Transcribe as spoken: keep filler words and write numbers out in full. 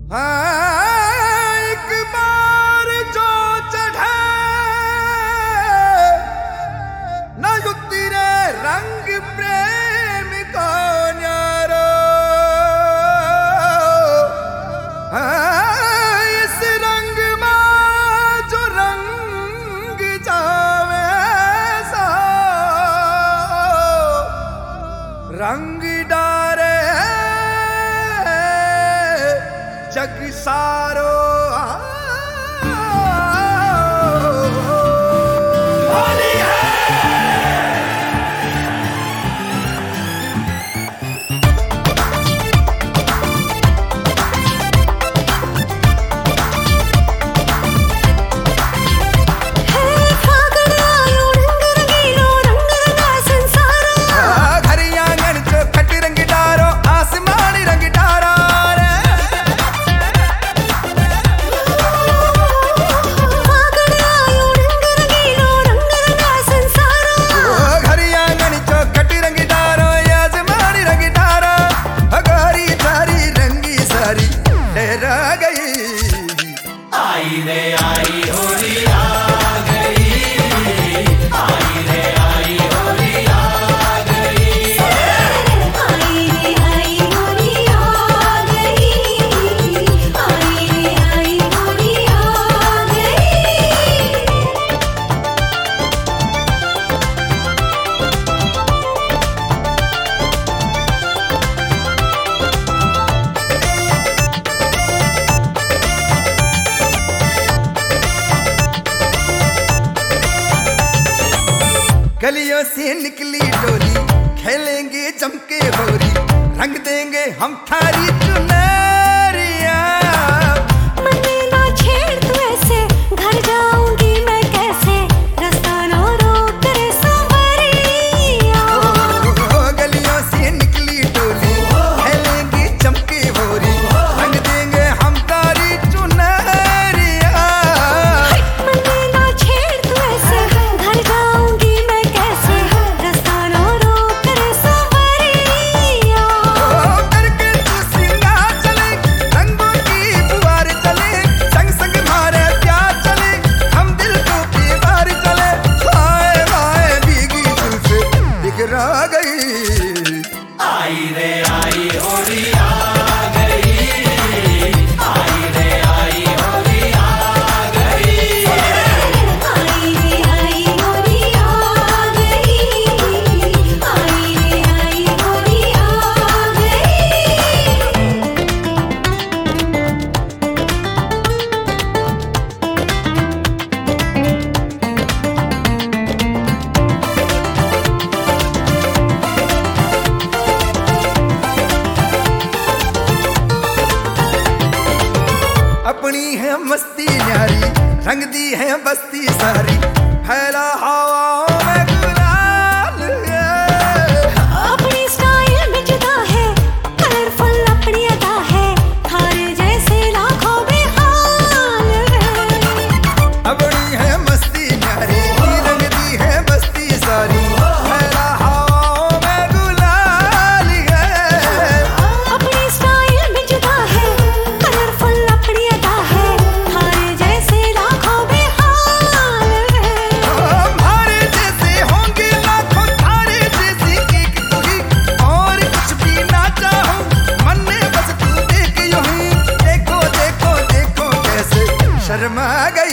हाँ, एक बार जो चढ़े न उतरे रंग प्रेम को न्यारो। हाँ, इस रंग में जो रंग जावे सा रंग डारे जग सारो। होली है आई रे आई होली आ गई, आई रे आई होली आ गई, आई रे आई होली आ गई, आई रे आई होली आ गई। गलियों से निकली डोली, खेलेंगे जमके होली, रंग देंगे हम थारी चुनरिया। मन्ने ना छेड़ तू ऐसे, घर जाऊंगी मैं कैसे, रास्ता ना रोक रे सांवरिया। गलियों से निकली डोली, खेलेंगे जमके होली, रंग देंगे हम थारी चुनरिया। मन्ने ना छेड़ तू ऐसे, घर जाऊंगी मैं कैसे, रास्ता ना रोक रे सांवरिया। करके तू सिंगार चले, रंगों की फुहार चले, संग संग मारे प्यार चले, हम दिल को दीवार चले। हाय हाय भीगी तुझसे बिखरा गई। आई रे आई होली आ गई, आई रे आई होली आ गई, आई रे आई होली आ गई, आई रे आई होली आ गई। अपनी है मस्ती न्यारी, रंग दी है बस्ती सारी, फैला हवाओं में गुलाल है। अपनी स्टाइल में जुदा है, कलरफुल अपनी अदा है, थारे जैसे लाखों बेहाल है। अपनी है मस्ती न्यारी, रंग दी है बस्ती सारी, फैला हवाओं में गुलाल है। अपनी स्टाइल में जुदा है, कलरफुल अपनी अदा है, थारे जैसे लाखों बेहाल है। हमारे जैसे होंगे लाखों, थारे जैसी एक तू ही, और कुछ भी ना चाहूं मन में, बस तू देख यूं ही। देखो देखो देखो कैसे शर्मा गई।